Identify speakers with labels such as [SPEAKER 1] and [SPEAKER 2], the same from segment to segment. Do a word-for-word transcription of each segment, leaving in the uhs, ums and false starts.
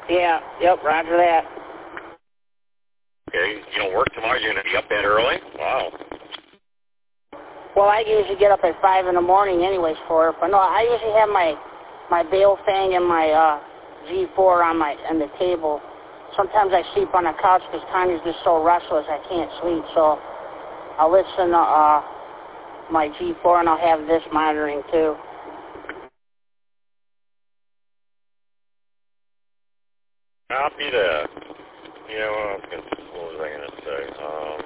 [SPEAKER 1] Yeah, yep, roger that.
[SPEAKER 2] Okay, you don't work tomorrow, you're going to be up that early? Wow.
[SPEAKER 1] Well, I usually get up at five in the morning anyways for it, but no, I usually have my my Baofeng and my uh, G four on my on the table. Sometimes I sleep on the couch because Tanya's just so restless I can't sleep, so I'll listen to uh, my G four and I'll have this monitoring too.
[SPEAKER 2] Copy that. Yeah, well, what was I going to say? Um,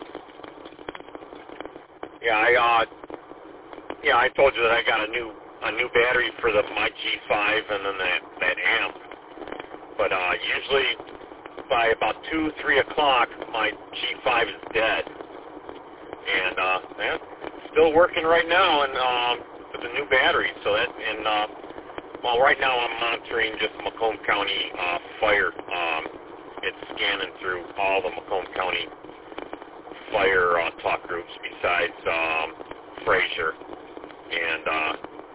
[SPEAKER 2] yeah, I uh, yeah, I told you that I got a new a new battery for the my G five and then that that amp. But uh, usually by about two, three o'clock, my G five is dead, and uh, yeah, it's still working right now, and um, with the new battery. So that and uh, well, right now I'm monitoring just Macomb County uh, fire. Um, it's scanning through all the Macomb County fire uh, talk groups besides um, Fraser and uh,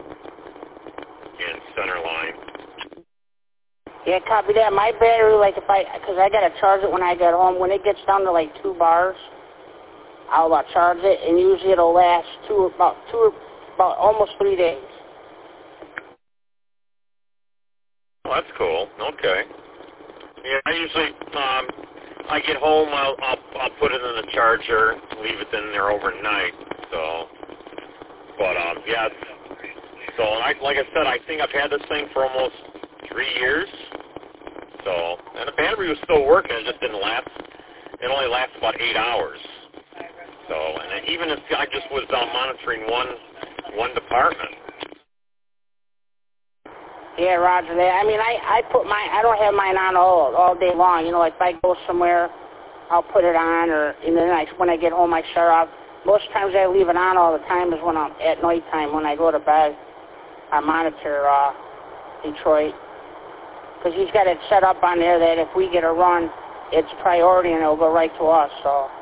[SPEAKER 2] and Centerline.
[SPEAKER 1] Yeah, copy that. My battery, like if I, because I gotta charge it when I get home. When it gets down to like two bars, I'll uh, charge it, and usually it'll last two, about two, about almost three days.
[SPEAKER 2] Oh, that's cool. Okay. Yeah, I usually, um, I get home, I'll, I'll, I'll put it in the charger, leave it in there overnight, so, but, um, yeah, so, I, like I said, I think I've had this thing for almost three years, so, and the battery was still working, it just didn't last, it only lasts about eight hours, so, and even if I just was uh, monitoring one, one department.
[SPEAKER 1] Yeah, roger that. I mean, I, I put my, I don't have mine on all all day long. You know, like if I go somewhere, I'll put it on, or and then I, when I get home, I shut off. Most times I leave it on all the time is when I'm at night time. When I go to bed, I monitor uh, Detroit because he's got it set up on there that if we get a run, it's priority and it'll go right to us. So.